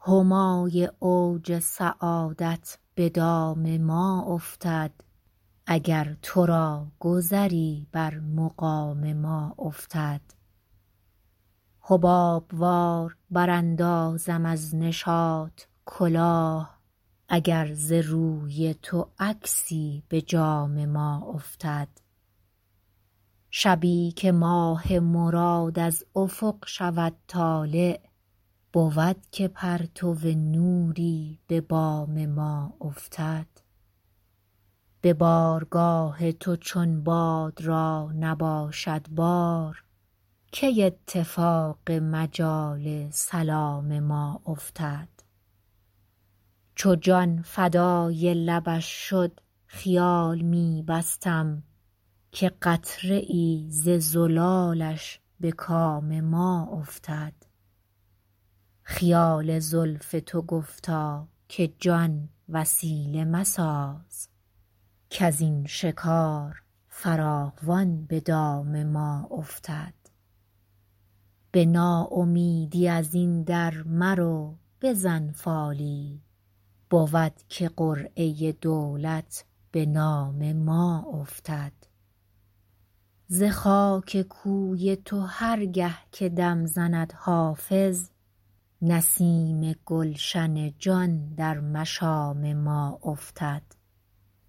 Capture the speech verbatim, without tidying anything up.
همای اوج سعادت به دام ما افتد اگر تو را گذری بر مقام ما افتد. حباب وار براندازم از نشاط کلاه اگر ز روی تو عکسی به جام ما افتد. شبی که ماه مراد از افق شود طالع بود که پرتو نوری به بام ما افتد. به بارگاه تو چون باد را نباشد بار کی اتفاق مجال سلام ما افتد. چو جان فدای لبش شد خیال می بستم که قطره ای ز زلالش به کام ما افتد. خیال زلف تو گفتا که جان وسیله مساز کز این شکار فراوان به دام ما افتد. به ناامیدی از این در مرو بزن فالی بود که قرعه دولت به نام ما افتد. ز خاک کوی تو هر گه که دم زند حافظ نسیم گلشن جان در مشام ما افتد.